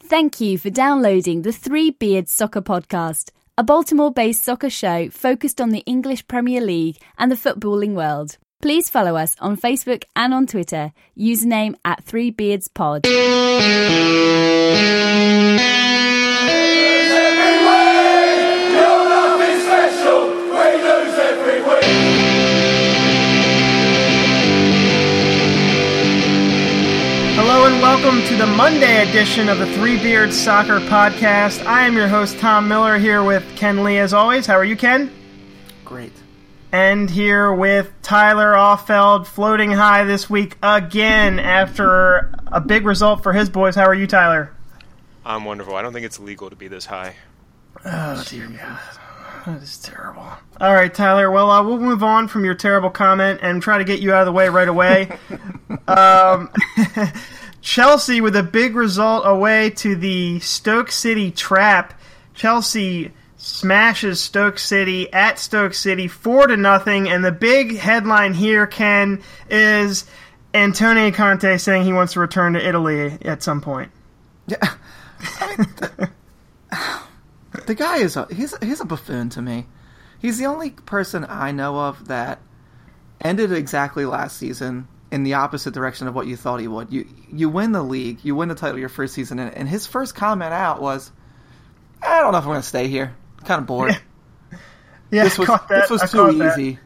Thank you for downloading the Three Beards Soccer Podcast, a Baltimore-based soccer show focused on the English Premier League and the footballing world. Please follow us on Facebook and on Twitter, username @3beardspod. Hello and welcome to the Monday edition of the Three Beards Soccer Podcast. I am your host, Tom Miller, here with Ken Lee as always. How are you, Ken? Great. And here with Tyler Offeld, floating high this week again after a big result for his boys. How are you, Tyler? I'm wonderful. I don't think it's legal to be this high. Oh, dear God. That is terrible. All right, Tyler. Well, we'll move on from your terrible comment and try to get you out of the way right away. Chelsea with a big result away to the Stoke City Trap. Chelsea smashes Stoke City at Stoke City 4-0, and the big headline here, Ken, is Antonio Conte saying he wants to return to Italy at some point. Yeah, I mean, the guy is he's a buffoon to me. He's the only person I know of that ended exactly last season in the opposite direction of what you thought he would. You win the league, you win the title your first season, and his first comment out was, "I don't know if I'm going to stay here. I'm kind of bored." Yeah, this was too easy.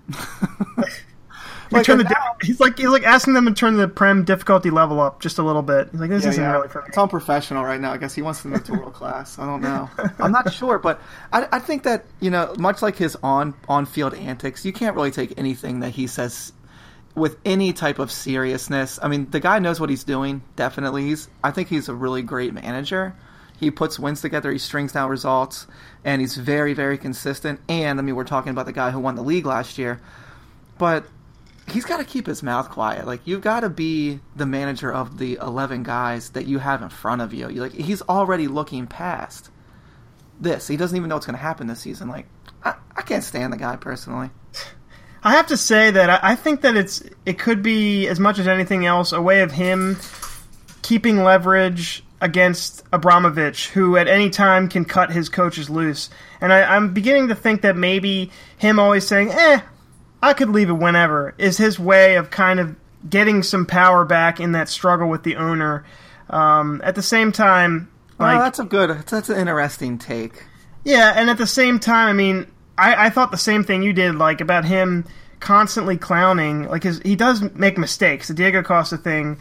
He's like asking them to turn the Prem difficulty level up just a little bit. He's like, this isn't really for me. It's unprofessional right now. I guess he wants to move to world class. I don't know. I'm not sure, but I think that, much like his on-field antics, you can't really take anything that he says with any type of seriousness. I mean, the guy knows what he's doing, definitely. I think he's a really great manager. He puts wins together, he strings down results, and he's very, very consistent. And, I mean, we're talking about the guy who won the league last year. But he's got to keep his mouth quiet. Like, you've got to be the manager of the 11 guys that you have in front of you. He's already looking past this. He doesn't even know what's going to happen this season. Like, I can't stand the guy personally. I have to say that I think that it could be, as much as anything else, a way of him keeping leverage against Abramovich, who at any time can cut his coaches loose. And I'm beginning to think that maybe him always saying, I could leave it whenever, is his way of kind of getting some power back in that struggle with the owner. At the same time, that's an interesting take. Yeah, and at the same time, I mean, I thought the same thing you did, like, about him constantly clowning. Like, he does make mistakes. The Diego Costa thing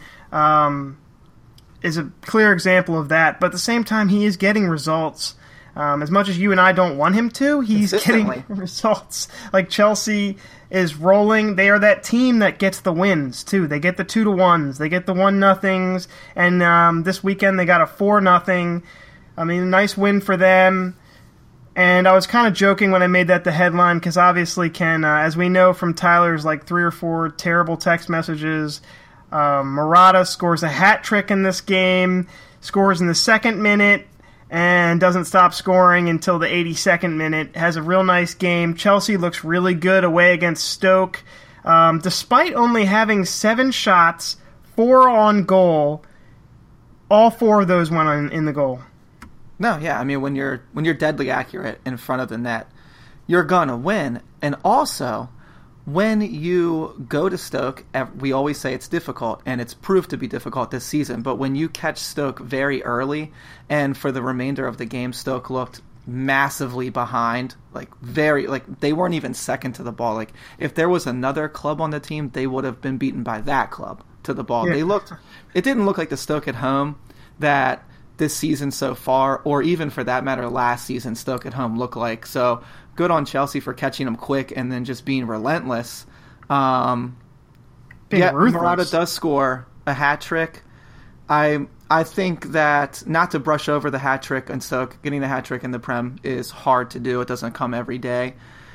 is a clear example of that. But at the same time, he is getting results. As much as you and I don't want him to, he's getting results. Like, Chelsea is rolling. They are that team that gets the wins, too. They get the 2-1s. They get the 1-0s. And this weekend they got a 4-0. I mean, a nice win for them. And I was kind of joking when I made that the headline, because obviously, Ken, as we know from Tyler's like 3 or 4 terrible text messages, Morata scores a hat trick in this game, scores in the 2nd minute, and doesn't stop scoring until the 82nd minute. Has a real nice game. Chelsea looks really good away against Stoke. Despite only having 7 shots, 4 on goal, all 4 of those went in the goal. No, yeah, I mean, when you're deadly accurate in front of the net, you're gonna win. And also, when you go to Stoke, we always say it's difficult, and it's proved to be difficult this season, but when you catch Stoke very early, and for the remainder of the game, Stoke looked massively behind, they weren't even second to the ball. Like, if there was another club on the team, they would have been beaten by that club to the ball. Yeah. It didn't look like the Stoke at home that this season so far, or even for that matter last season, Stoke at home looked like. So good on Chelsea for catching them quick and then just being relentless. Ruthless. Morata does score a hat trick. I think that, not to brush over the hat trick and Stoke, getting the hat trick in the Prem is hard to do. It doesn't come every day.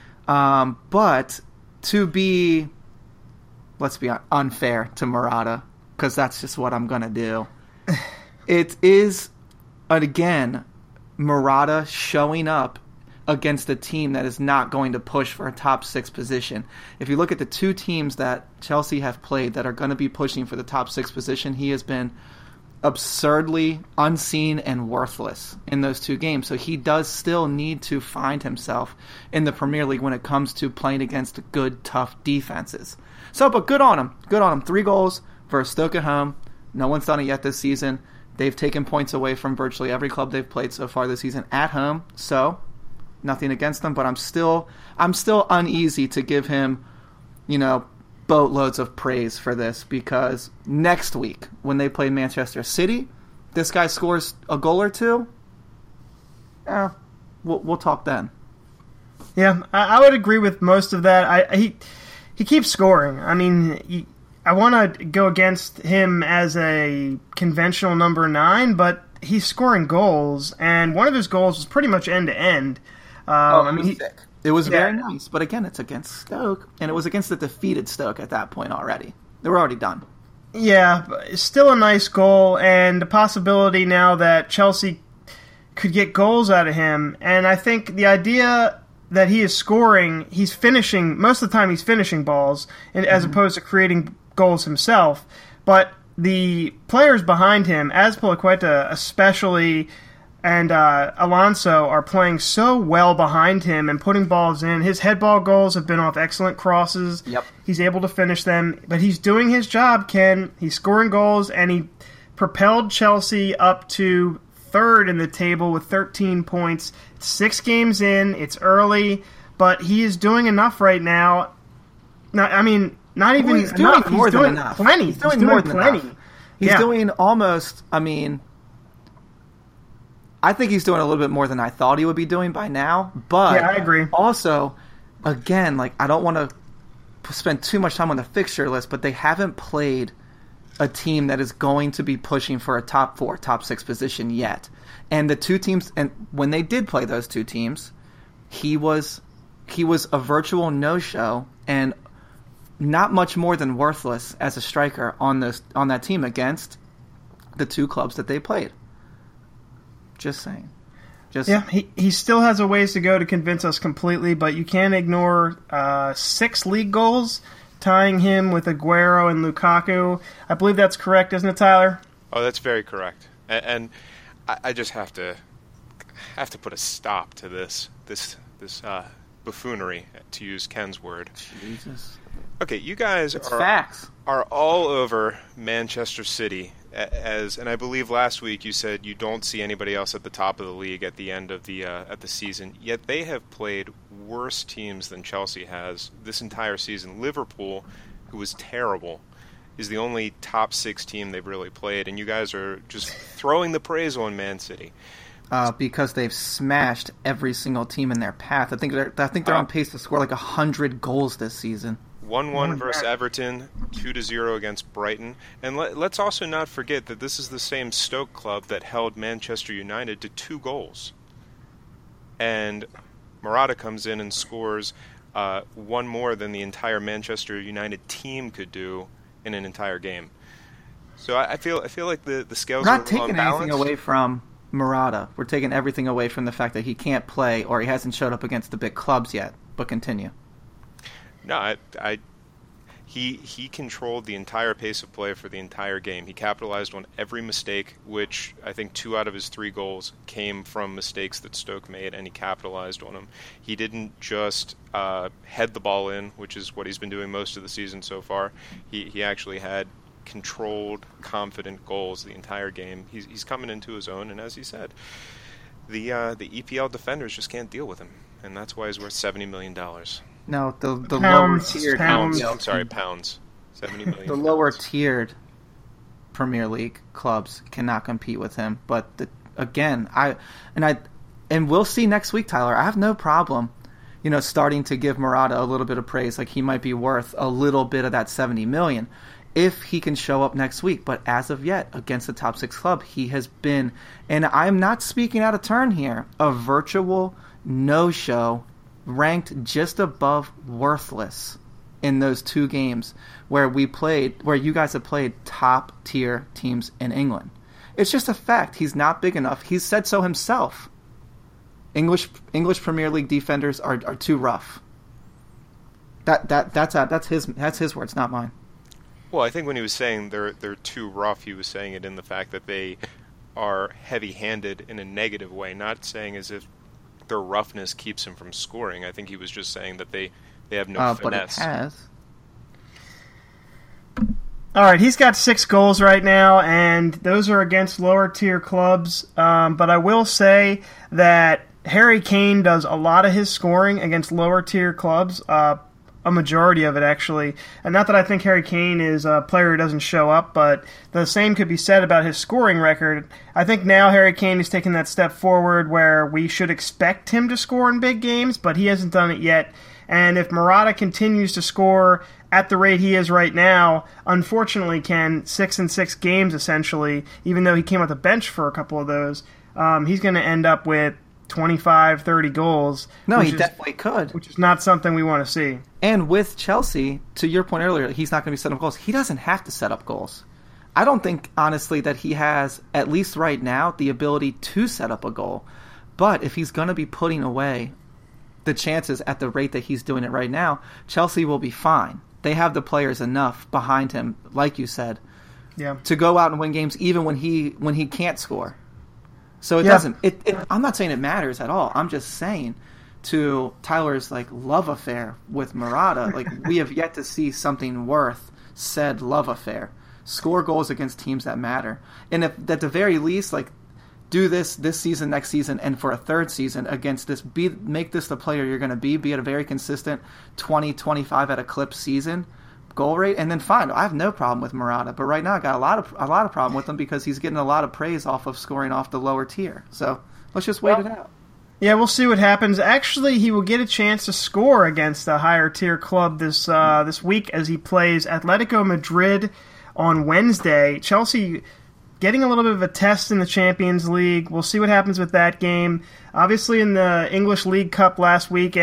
But to be, let's be unfair to Morata, because that's just what I'm going to do. It is, again, Morata showing up against a team that is not going to push for a top 6 position. If you look at the 2 teams that Chelsea have played that are going to be pushing for the top 6 position, he has been absurdly unseen and worthless in those 2 games. So he does still need to find himself in the Premier League when it comes to playing against good, tough defenses. So, but good on him. Good on him. 3 goals versus Stoke at home. No one's done it yet this season. They've taken points away from virtually every club they've played so far this season at home. So, nothing against them, but I'm still uneasy to give him, boatloads of praise for this, because next week when they play Manchester City, this guy scores a goal or 2. We'll talk then. Yeah, I would agree with most of that. He keeps scoring. I mean, I want to go against him as a conventional number 9, but he's scoring goals, and one of his goals was pretty much end to end. Sick. It was very nice, but again, it's against Stoke, and it was against the defeated Stoke at that point already. They were already done. Yeah, but it's still a nice goal, and the possibility now that Chelsea could get goals out of him. And I think the idea that he is scoring, he's finishing, most of the time he's finishing balls, as opposed to creating goals himself. But the players behind him, Azpilicueta especially, and Alonso are playing so well behind him and putting balls in. His head ball goals have been off excellent crosses. Yep. He's able to finish them. But he's doing his job, Ken. He's scoring goals, and he propelled Chelsea up to 3rd in the table with 13 points. 6 games in. It's early, but he is doing enough right now. Not even he's doing enough. More he's than doing enough. plenty. He's doing more than plenty. enough. He's doing almost, I think he's doing a little bit more than I thought he would be doing by now. But yeah, I agree. Also, again, I don't want to spend too much time on the fixture list, but they haven't played a team that is going to be pushing for a top 4, top 6 position yet. And the 2 teams, and when they did play those 2 teams, he was a virtual no-show and not much more than worthless as a striker on that team against the 2 clubs that they played. Just saying. He still has a ways to go to convince us completely, but you can't ignore 6 league goals, tying him with Aguero and Lukaku. I believe that's correct, isn't it, Tyler? Oh, that's very correct. And I just have to put a stop to this buffoonery, to use Ken's word. Jesus. Okay, you guys are all over Manchester City, and I believe last week you said you don't see anybody else at the top of the league at the end of the season. Yet they have played worse teams than Chelsea has this entire season. Liverpool, who was terrible, is the only top 6 team they've really played, and you guys are just throwing the praise on Man City. Because they've smashed every single team in their path. I think they're on pace to score 100 goals this season. 1-1 versus Everton, 2-0 against Brighton. And let's also not forget that this is the same Stoke club that held Manchester United to 2 goals. And Morata comes in and scores 1 more than the entire Manchester United team could do in an entire game. So I feel like the scales are not taking anything away from Morata. We're taking everything away from the fact that he can't play or he hasn't showed up against the big clubs yet. But continue. No, he controlled the entire pace of play for the entire game. He capitalized on every mistake, which I think 2 out of his 3 goals came from mistakes that Stoke made, and he capitalized on them. He didn't just head the ball in, which is what he's been doing most of the season so far. He actually had controlled, confident goals the entire game. He's coming into his own, and as he said, the EPL defenders just can't deal with him, and that's why he's worth $70 million. No, the pounds, lower tiered pounds. I'm sorry, pounds. 70 million. The lower tiered Premier League clubs cannot compete with him. But we'll see next week, Tyler. I have no problem, starting to give Morata a little bit of praise, like he might be worth a little bit of that 70 million if he can show up next week. But as of yet, against the top 6 club, he has been, and I'm not speaking out of turn here, a virtual no-show, ranked just above worthless in those 2 games where you guys have played top tier teams in England. It's just a fact. He's not big enough. He's said so himself. English Premier League defenders are too rough. That's his words, not mine. Well, I think when he was saying they're too rough, he was saying it in the fact that they are heavy-handed in a negative way, not saying as if their roughness keeps him from scoring. I think he was just saying that they have no finesse. But it has. All right, he's got 6 goals right now, and those are against lower-tier clubs. But I will say that Harry Kane does a lot of his scoring against lower-tier clubs, a majority of it, actually. And not that I think Harry Kane is a player who doesn't show up, but the same could be said about his scoring record. I think now Harry Kane is taking that step forward where we should expect him to score in big games, but he hasn't done it yet. And if Morata continues to score at the rate he is right now, unfortunately, 6-6 games, essentially, even though he came off the bench for a couple of those, he's going to end up with 25, 30 goals. No, he definitely could. Which is not something we want to see. And with Chelsea, to your point earlier, he's not going to be setting up goals. He doesn't have to set up goals. I don't think, honestly, that he has, at least right now, the ability to set up a goal. But if he's going to be putting away the chances at the rate that he's doing it right now, Chelsea will be fine. They have the players enough behind him, like you said, to go out and win games even when he can't score. So it doesn't. I'm not saying it matters at all. I'm just saying, to Tyler's love affair with Morata, we have yet to see something worth said love affair. Score goals against teams that matter, and if at the very least, do this season, next season, and for a third season against this. Make this the player you're going to be at a very consistent 20-25 at a clip season goal rate, and then fine. I have no problem with Morata, but right now I got a lot of problem with him because he's getting a lot of praise off of scoring off the lower tier. So let's just wait it out. Yeah, we'll see what happens. Actually, he will get a chance to score against a higher tier club this week as he plays Atletico Madrid on Wednesday. Chelsea getting a little bit of a test in the Champions League. We'll see what happens with that game. Obviously, in the English League Cup last week,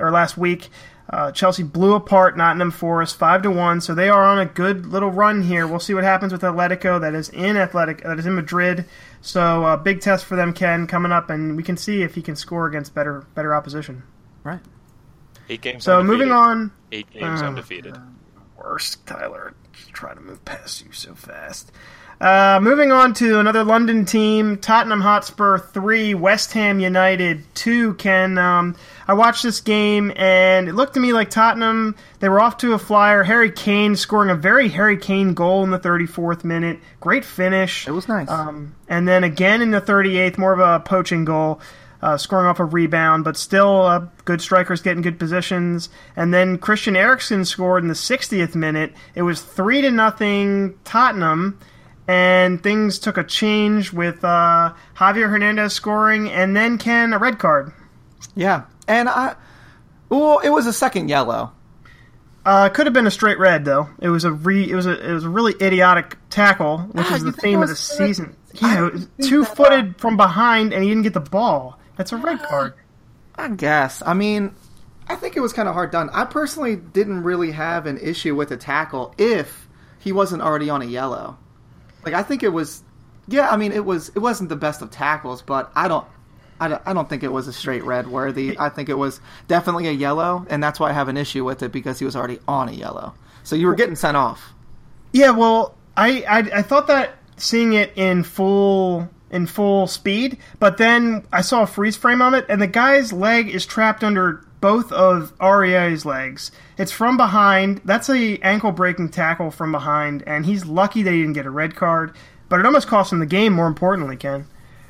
Chelsea blew apart Nottingham Forest 5-1, so they are on a good little run here. We'll see what happens with Atletico that is in Madrid. So a big test for them, Ken, coming up, and we can see if he can score against better opposition. Right. 8 games. So undefeated. moving on. 8 games undefeated. Worst, Tyler. Just trying to move past you so fast. Moving on to another London team, Tottenham Hotspur 3, West Ham United 2. Ken, I watched this game, and it looked to me like Tottenham, they were off to a flyer. Harry Kane scoring a very Harry Kane goal in the 34th minute. Great finish. It was nice. And then again in the 38th, more of a poaching goal, scoring off a rebound, but still good strikers getting good positions. And then Christian Eriksen scored in the 60th minute. It was 3-0 Tottenham. And things took a change with Javier Hernandez scoring, and then a red card. Yeah, and it was a second yellow. Could have been a straight red though. It was a really idiotic tackle, which is the theme of the season. Yeah, 2-footed from behind, and he didn't get the ball. That's a red card. I guess. I mean, I think it was kind of hard done. I personally didn't really have an issue with the tackle if he wasn't already on a yellow. I think it was, it wasn't the best of tackles, but I don't think it was a straight red worthy. I think it was definitely a yellow, and that's why I have an issue with it because he was already on a yellow. So you were getting sent off. Yeah, well, I thought that seeing it in full speed, but then I saw a freeze frame on it, and the guy's leg is trapped under both of Aurier's legs. It's from behind. That's a ankle-breaking tackle from behind, and he's lucky that he didn't get a red card. But it almost cost him the game, more importantly, Ken.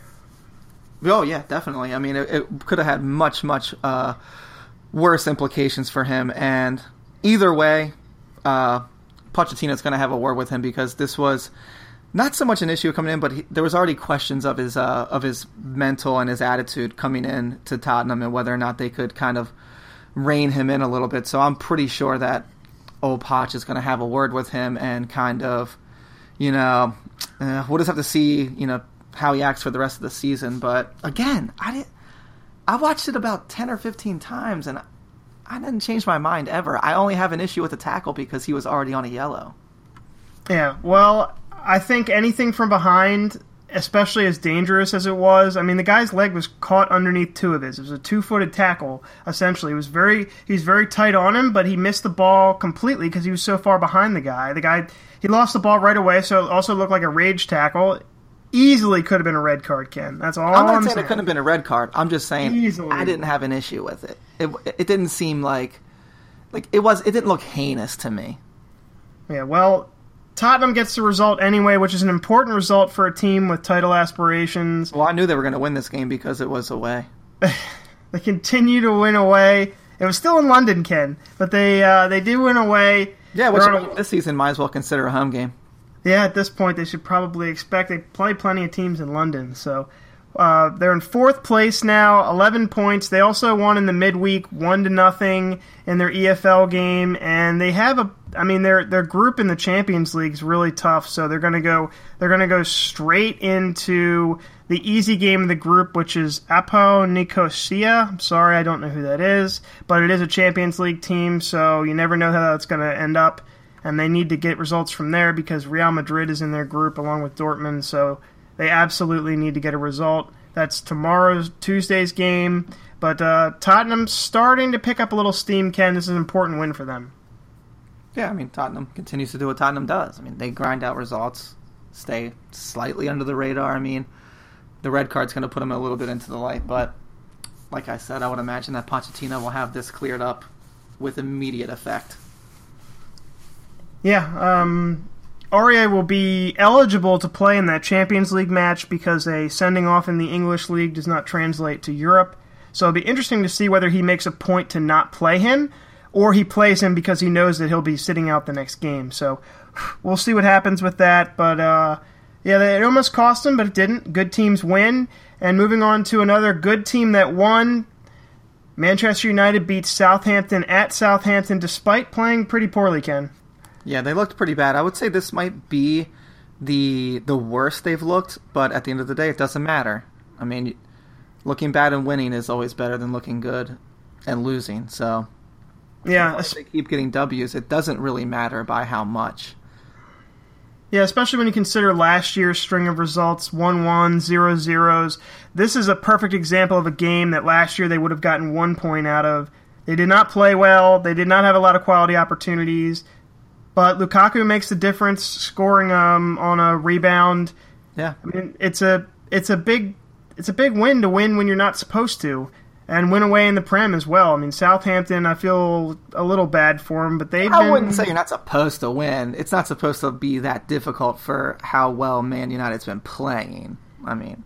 Oh, yeah, definitely. I mean, it could have had much, much worse implications for him. And either way, Pochettino's going to have a word with him because this was not so much an issue coming in, but there was already questions of his mental and his attitude coming in to Tottenham and whether or not they could kind of rein him in a little bit. So I'm pretty sure that old Poch is going to have a word with him and kind of, we'll just have to see, how he acts for the rest of the season. But again, I watched it about 10 or 15 times and I didn't change my mind ever. I only have an issue with the tackle because he was already on a yellow. Yeah, well, I think anything from behind especially as dangerous as it was. I mean, the guy's leg was caught underneath two of his. It was a 2-footed tackle, essentially. He was very tight on him, but he missed the ball completely because he was so far behind the guy. He lost the ball right away, so it also looked like a rage tackle. Easily could have been a red card, Ken. That's all I'm not saying. It couldn't have been a red card. I'm just saying Easily. I didn't have an issue with it. It didn't seem like it didn't look heinous to me. Yeah, well, Tottenham gets the result anyway, which is an important result for a team with title aspirations. Well, I knew they were going to win this game because it was away. They continue to win away. It was still in London, Ken, but they did win away. Yeah, which this season might as well consider a home game. Yeah, at this point, they should probably expect they play plenty of teams in London. So they're in fourth place now, 11 points. They also won in the midweek 1-0 in their EFL game, and they have their group in the Champions League is really tough. So they're going to go straight into the easy game of the group, which is Apo Nicosia. I'm sorry, I don't know who that is, but it is a Champions League team, so you never know how that's going to end up. And they need to get results from there because Real Madrid is in their group along with Dortmund, so they absolutely need to get a result. That's Tuesday's game. But Tottenham's starting to pick up a little steam, Ken. This is an important win for them. Yeah, I mean, Tottenham continues to do what Tottenham does. I mean, they grind out results, stay slightly under the radar. I mean, the red card's going to put them a little bit into the light, but like I said, I would imagine that Pochettino will have this cleared up with immediate effect. Yeah, Aurier will be eligible to play in that Champions League match because a sending off in the English League does not translate to Europe. So it'll be interesting to see whether he makes a point to not play him or he plays him because he knows that he'll be sitting out the next game. So we'll see what happens with that. But it almost cost him, but it didn't. Good teams win. And moving on to another good team that won, Manchester United beats Southampton at Southampton despite playing pretty poorly, Ken. Yeah, they looked pretty bad. I would say this might be the worst they've looked, but at the end of the day, it doesn't matter. I mean, looking bad and winning is always better than looking good and losing. So, yeah, if they keep getting W's, it doesn't really matter by how much. Yeah, especially when you consider last year's string of results, 1-1, 0-0s. This is a perfect example of a game that last year they would have gotten 1 point out of. They did not play well. They did not have a lot of quality opportunities. But Lukaku makes the difference, scoring on a rebound. Yeah, I mean it's a big win to win when you're not supposed to, and win away in the Prem as well. I mean Southampton, I feel a little bad for them, but I wouldn't say you're not supposed to win. It's not supposed to be that difficult for how well Man United's been playing. I mean,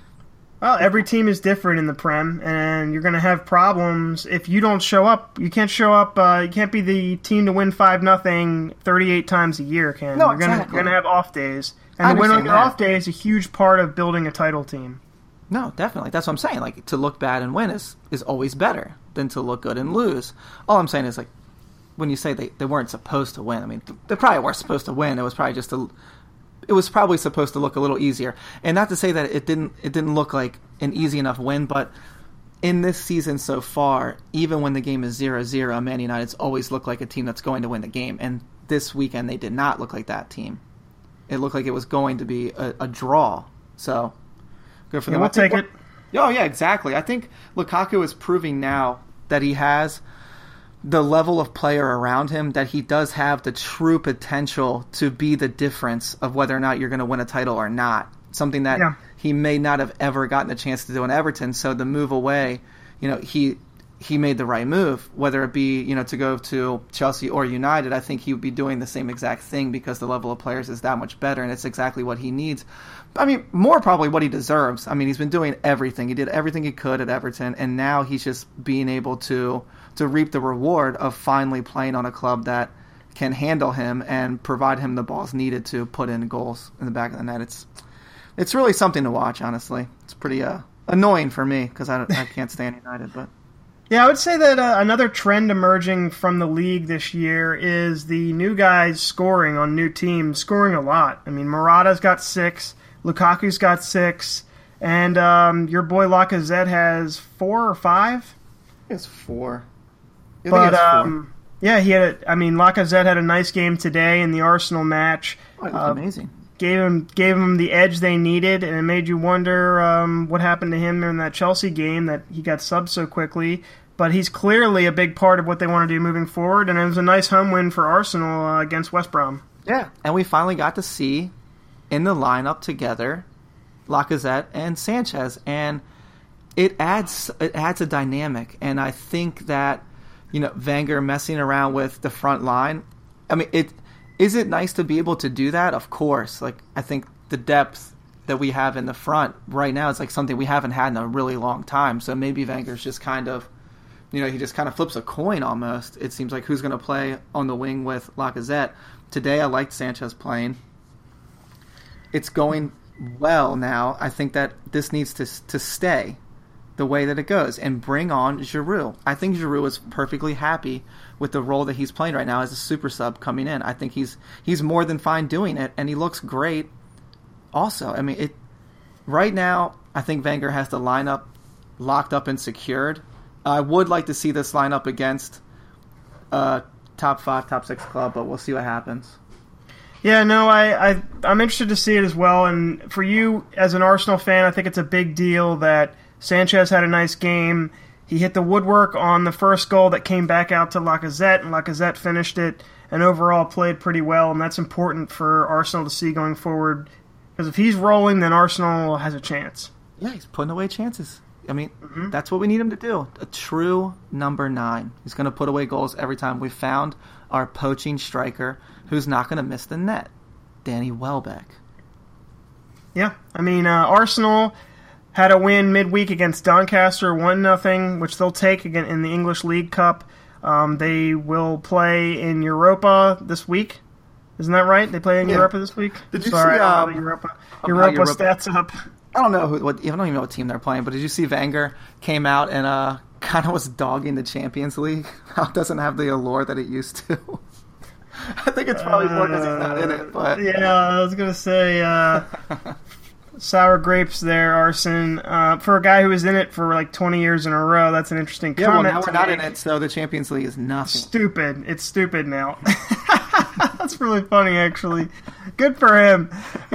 well, every team is different in the Prem, and you're going to have problems if you don't show up. You can't show up. You can't be the team to win 5-0 38 times a year, Ken. No, you're going to have off days, and the win on your off day is a huge part of building a title team. No, definitely. That's what I'm saying. Like, to look bad and win is always better than to look good and lose. All I'm saying is, like, when you say they weren't supposed to win, I mean, they probably weren't supposed to win. It was probably it was probably supposed to look a little easier. And not to say that it didn't look like an easy enough win, but in this season so far, even when the game is 0-0, Man United's always looked like a team that's going to win the game. And this weekend, they did not look like that team. It looked like it was going to be a draw. So, good for them. We'll take it. Oh, yeah, exactly. I think Lukaku is proving now that he has the level of player around him, that he does have the true potential to be the difference of whether or not you're going to win a title or not. Something that he may not have ever gotten a chance to do in Everton. So the move away, he made the right move, whether it be, to go to Chelsea or United. I think he would be doing the same exact thing because the level of players is that much better, and it's exactly what he needs. I mean, more probably what he deserves. I mean, he's been doing everything. He did everything he could at Everton, and now he's just being able to reap the reward of finally playing on a club that can handle him and provide him the balls needed to put in goals in the back of the net. It's really something to watch, honestly. It's pretty annoying for me because I can't stand United. But yeah, I would say that another trend emerging from the league this year is the new guys scoring on new teams, scoring a lot. I mean, Morata's got 6, Lukaku's got 6, and your boy Lacazette has 4 or 5? It's 4. But Lacazette had a nice game today in the Arsenal match. Oh, it was amazing. gave him the edge they needed, and it made you wonder what happened to him in that Chelsea game that he got subbed so quickly. But he's clearly a big part of what they want to do moving forward, and it was a nice home win for Arsenal against West Brom. Yeah, and we finally got to see in the lineup together Lacazette and Sanchez, and it adds a dynamic. And I think that, Wenger messing around with the front line, I mean, is it nice to be able to do that? Of course. Like, I think the depth that we have in the front right now is like something we haven't had in a really long time. So maybe Wenger's just kind of, he just kind of flips a coin almost. It seems like who's going to play on the wing with Lacazette. Today I liked Sanchez playing. It's going well now. I think that this needs to stay the way that it goes and bring on Giroud. I think Giroud is perfectly happy with the role that he's playing right now as a super sub coming in. I think he's more than fine doing it, and he looks great also. I mean, right now I think Wenger has the lineup locked up and secured. I would like to see this lineup against top 5, top 6 club, but we'll see what happens. Yeah, no, I'm interested to see it as well. And for you as an Arsenal fan, I think it's a big deal that Sanchez had a nice game. He hit the woodwork on the first goal that came back out to Lacazette, and Lacazette finished it and overall played pretty well, and that's important for Arsenal to see going forward. Because if he's rolling, then Arsenal has a chance. Yeah, he's putting away chances. I mean, That's what we need him to do. A true number 9. He's going to put away goals every time. We found our poaching striker who's not going to miss the net, Danny Welbeck. Yeah, I mean, Arsenal had a win midweek against Doncaster, 1-0, which they'll take again in the English League Cup. They will play in Europa this week. Isn't that right? They play in Europa this week? Did you Sorry, see Europa Europa stats up? I don't know I don't even know what team they're playing, but did you see Wenger came out and kind of was dogging the Champions League? How it doesn't have the allure that it used to. I think it's probably more because he's not in it. But yeah, I was gonna say sour grapes there, Arsene. For a guy who was in it for like 20 years in a row, that's an interesting comment. Well, now we're not in it, so the Champions League is nothing. Stupid. It's stupid now. That's really funny, actually. Good for him.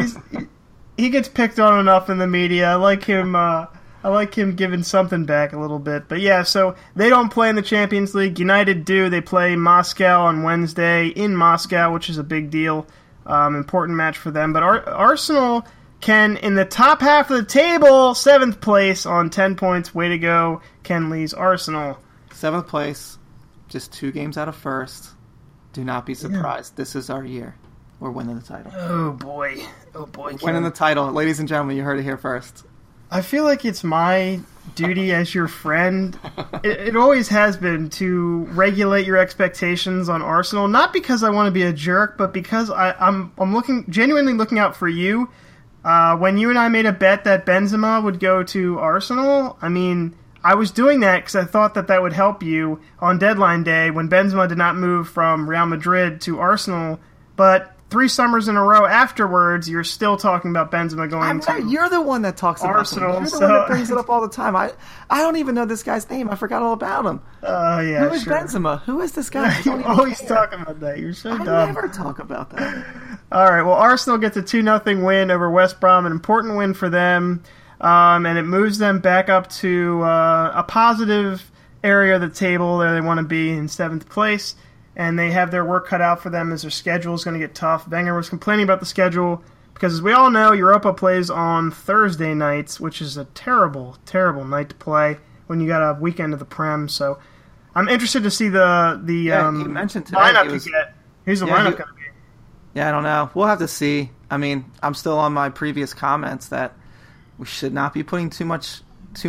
He gets picked on enough in the media. I like him giving something back a little bit. But yeah, so they don't play in the Champions League. United do. They play Moscow on Wednesday in Moscow, which is a big deal. Important match for them. But Arsenal can, in the top half of the table, 7th place on 10 points. Way to go, Ken Lee's Arsenal. 7th place, just 2 games out of first. Do not be surprised. Yeah. This is our year. We're winning the title. Oh, boy. Ken. Winning the title. Ladies and gentlemen, you heard it here first. I feel like it's my duty as your friend. It always has been to regulate your expectations on Arsenal. Not because I want to be a jerk, but because I'm genuinely looking out for you. When you and I made a bet that Benzema would go to Arsenal, I mean, I was doing that because I thought that would help you on deadline day when Benzema did not move from Real Madrid to Arsenal. But 3 summers in a row afterwards, you're still talking about Benzema going to You're the one that talks about Arsenal. You're the one that brings it up all the time. I don't even know this guy's name. I forgot all about him. Yeah, Who is Benzema? Who is this guy? You always talk about that. You're so dumb. I never talk about that. All right, well, Arsenal gets a 2-0 win over West Brom, an important win for them, and it moves them back up to a positive area of the table where they want to be in 7th place. And they have their work cut out for them as their schedule is going to get tough. Wenger was complaining about the schedule because, as we all know, Europa plays on Thursday nights, which is a terrible, terrible night to play when you got a weekend of the Prem. So I'm interested to see the he mentioned today lineup you get. Who's the lineup going to be? Yeah, I don't know. We'll have to see. I mean, I'm still on my previous comments that we should not be putting too much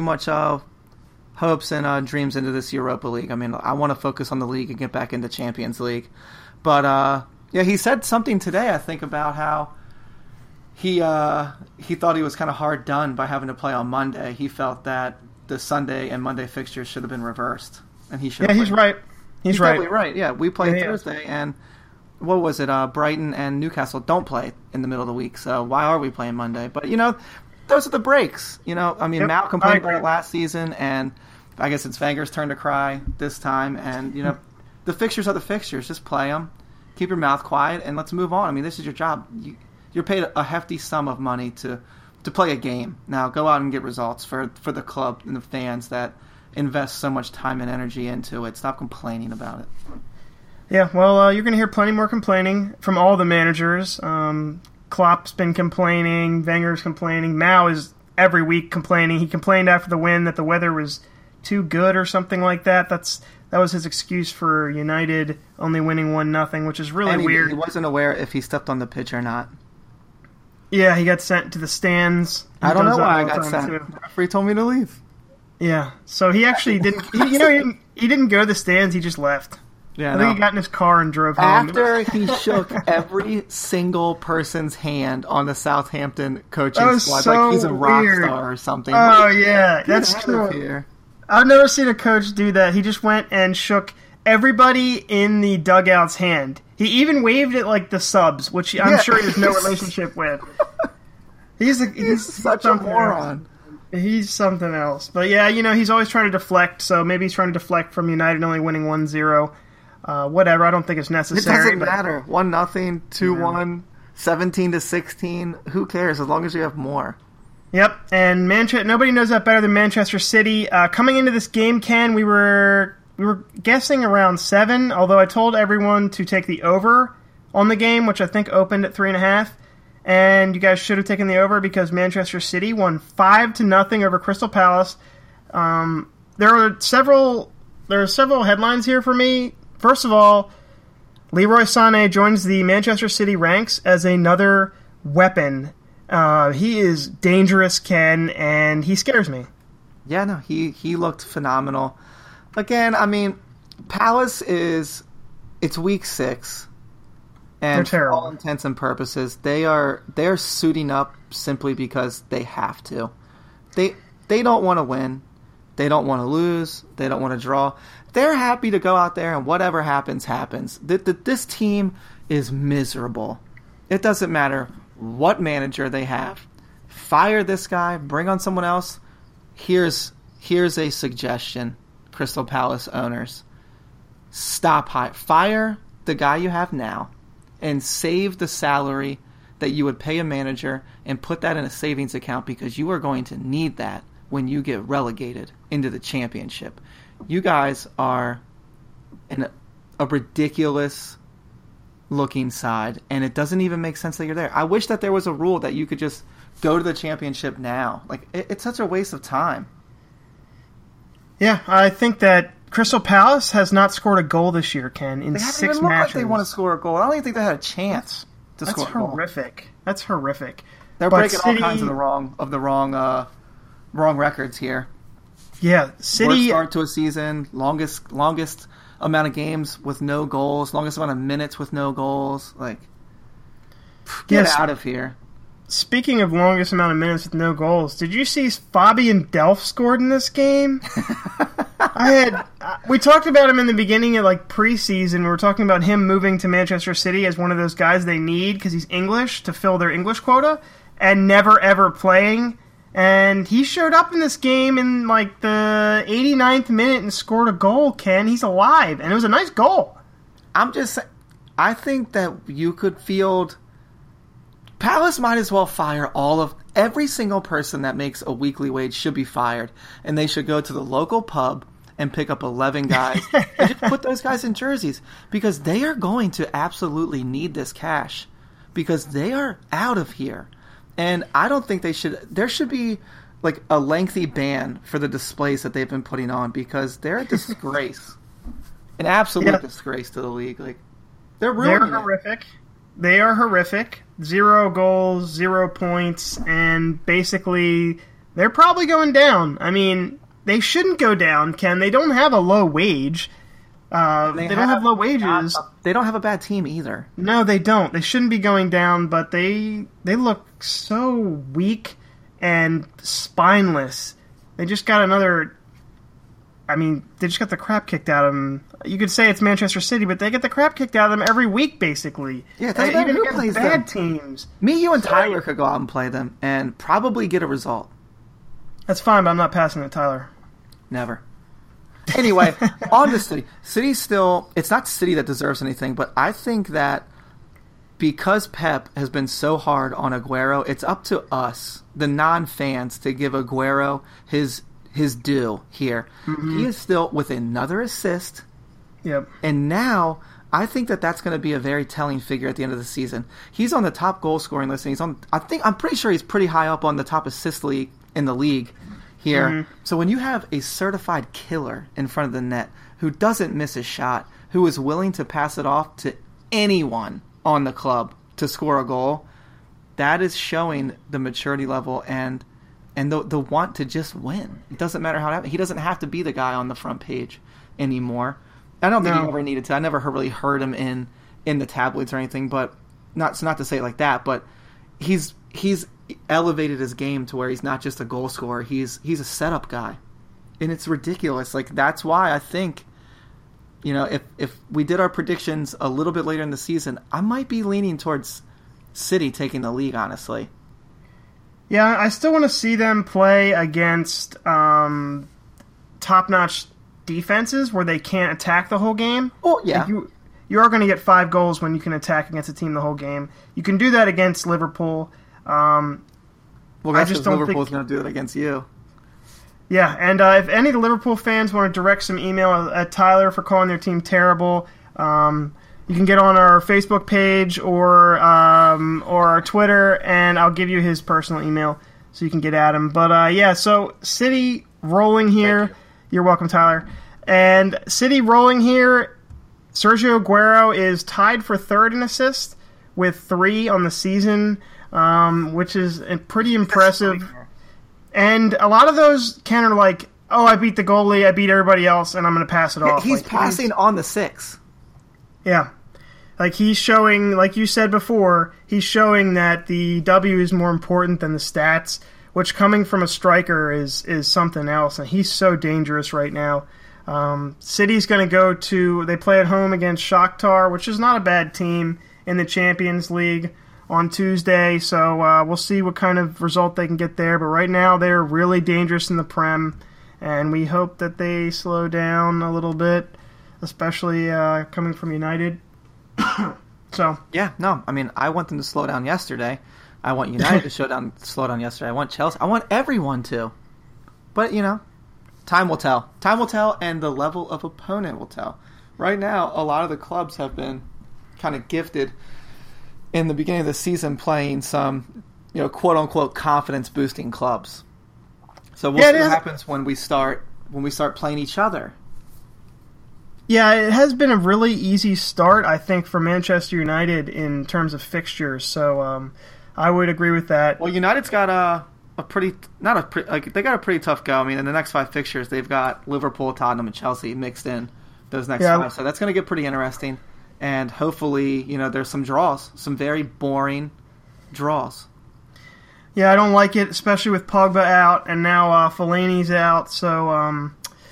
hopes and dreams into this Europa League. I mean, I want to focus on the league and get back into Champions League. But, he said something today, I think, about how he thought he was kind of hard done by having to play on Monday. He felt that the Sunday and Monday fixtures should have been reversed. And he should. Yeah, he's right. He's right. Totally right. Yeah, we play Thursday, and what was it? Brighton and Newcastle don't play in the middle of the week, so why are we playing Monday? But, those are the breaks. I mean, Matt complained about it last season, and I guess it's Wenger's turn to cry this time. And, the fixtures are the fixtures. Just play them. Keep your mouth quiet, and let's move on. I mean, this is your job. you're paid a hefty sum of money to play a game. Now go out and get results for the club and the fans that invest so much time and energy into it. Stop complaining about it. Yeah, well, you're going to hear plenty more complaining from all the managers. Klopp's been complaining, Wenger's complaining, Mao is every week complaining. He complained after the win that the weather was too good or something like that. That was his excuse for United only winning 1-0, which is really weird. He wasn't aware if he stepped on the pitch or not. Yeah, he got sent to the stands. I don't know why I got sent. The referee told me to leave. Yeah, so he actually didn't. He didn't go to the stands. He just left. Yeah, I think he got in his car and drove home. After he shook every single person's hand on the Southampton coaching squad, so like he's a rock weird. star or something. Oh yeah, that's true. Here. I've never seen a coach do that. He just went and shook everybody in the dugout's hand. He even waved at like the subs, which I'm sure he has no relationship with. He's such a moron. He's something else. But yeah, he's always trying to deflect, so maybe he's trying to deflect from United only winning 1-0. Whatever, I don't think it's necessary. It doesn't matter. 1-0, 2-1, 17-16. Who cares as long as you have more? Yep, and nobody knows that better than Manchester City. Coming into this game, Ken, we were guessing around 7, although I told everyone to take the over on the game, which I think opened at 3.5. And you guys should have taken the over because Manchester City won 5-0 over Crystal Palace. There are several headlines here for me. First of all, Leroy Sané joins the Manchester City ranks as another weapon. He is dangerous, Ken, and he scares me. Yeah, no, he looked phenomenal. Again, I mean, Palace it's week 6. And for all intents and purposes, they're suiting up simply because they have to. They don't want to win. They don't want to lose. They don't want to draw. They're happy to go out there and whatever happens, happens. This team is miserable. It doesn't matter what manager they have. Fire this guy. Bring on someone else. Here's a suggestion, Crystal Palace owners. Stop fire the guy you have now. And save the salary that you would pay a manager and put that in a savings account because you are going to need that when you get relegated into the championship. You guys are in a ridiculous looking side, and it doesn't even make sense that you're there. I wish that there was a rule that you could just go to the championship now. Like, it's such a waste of time. Yeah, I think that Crystal Palace has not scored a goal this year, Ken, in 6 matches. They haven't even looked like they want to score a goal. I don't even think they had a chance to score a goal. That's horrific. They're breaking all kinds of the wrong records here. Yeah, City. Worst start to a season, longest amount of games with no goals, longest amount of minutes with no goals. Like, get out of here. Speaking of longest amount of minutes with no goals, did you see Fabian Delph scored in this game? We talked about him in the beginning of preseason. We were talking about him moving to Manchester City as one of those guys they need because he's English to fill their English quota and never ever playing. And he showed up in this game in the 89th minute and scored a goal, Ken. He's alive, and it was a nice goal. I think that you could field... Palace might as well fire every single person that makes a weekly wage should be fired, and they should go to the local pub and pick up 11 guys and just put those guys in jerseys because they are going to absolutely need this cash because they are out of here. And I don't think there should be a lengthy ban for the displays that they've been putting on because they're a disgrace. An absolute disgrace to the league. They're horrific. They are horrific. 0 goals, 0 points, and basically they're probably going down. I mean, they shouldn't go down, Ken. They don't have a low wage. They don't have low wages. They don't have a bad team either. No, they don't. They shouldn't be going down, but they look so weak and spineless. They just got they just got the crap kicked out of them. You could say it's Manchester City, but they get the crap kicked out of them every week, basically. Yeah, even against bad teams. Me, you, and Tyler could go out and play them and probably get a result. That's fine, but I'm not passing it, Tyler. Never. Anyway, on to City. City's still... It's not City that deserves anything, but I think that because Pep has been so hard on Aguero, it's up to us, the non-fans, to give Aguero his due here. Mm-hmm. He is still with another assist. Yep. And now I think that's going to be a very telling figure at the end of the season. He's on the top goal scoring list. And I'm pretty sure he's pretty high up on the top assist league in the league here. Mm-hmm. So when you have a certified killer in front of the net who doesn't miss a shot, who is willing to pass it off to anyone on the club to score a goal, that is showing the maturity level and the want to just win. It doesn't matter how it happens. He doesn't have to be the guy on the front page anymore. I don't think he ever needed to. I never really heard him in the tabloids or anything, but not to say it like that, but he's elevated his game to where he's not just a goal scorer. He's a setup guy. And it's ridiculous. Like, that's why I think, if we did our predictions a little bit later in the season, I might be leaning towards City taking the league, honestly. Yeah, I still want to see them play against top-notch defenses where they can't attack the whole game. Oh, yeah. Like you are going to get 5 goals when you can attack against a team the whole game. You can do that against Liverpool. Well, I just don't Liverpool's going to do it against you. Yeah, and if any of the Liverpool fans want to direct some email at Tyler for calling their team terrible, you can get on our Facebook page or our Twitter, and I'll give you his personal email so you can get at him. But so City rolling here. You're welcome, Tyler. And City rolling here. Sergio Aguero is tied for third in assists with 3 on the season, which is pretty impressive. And a lot of those are like, oh, I beat the goalie, I beat everybody else, and I'm going to pass it off. He's passing on the 6. Yeah. Like, he's showing, like you said before, he's showing that the W is more important than the stats, which coming from a striker is something else, and he's so dangerous right now. City's going to they play at home against Shakhtar, which is not a bad team in the Champions League on Tuesday, so we'll see what kind of result they can get there. But right now, they're really dangerous in the Prem, and we hope that they slow down a little bit, especially coming from United. So yeah, no, I mean, I want them to slow down yesterday. I want United to slow down yesterday. I want Chelsea. I want everyone to. But, time will tell. Time will tell, and the level of opponent will tell. Right now, a lot of the clubs have been kind of gifted in the beginning of the season playing some, quote-unquote confidence-boosting clubs. So we'll see what happens when we start playing each other. Yeah, it has been a really easy start, I think, for Manchester United in terms of fixtures. So I would agree with that. Well, United's got they got a pretty tough go. I mean, in the next 5 fixtures, they've got Liverpool, Tottenham, and Chelsea mixed in those next 5. So that's going to get pretty interesting. And hopefully, there's some draws, some very boring draws. Yeah, I don't like it, especially with Pogba out and now Fellaini's out. So,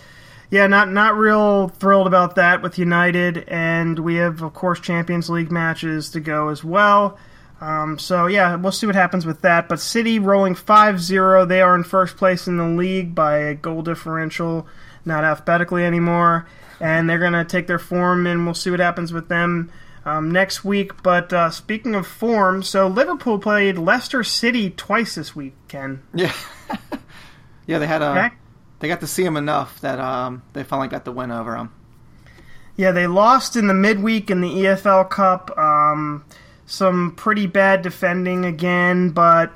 not real thrilled about that with United. And we have, of course, Champions League matches to go as well. We'll see what happens with that. But City rolling 5-0. They are in first place in the league by a goal differential, not alphabetically anymore. And they're going to take their form, and we'll see what happens with them next week. But speaking of form, so Liverpool played Leicester City twice this week, Ken. Yeah. Yeah, they had they got to see them enough that they finally got the win over them. Yeah, they lost in the midweek in the EFL Cup. Some pretty bad defending again, but,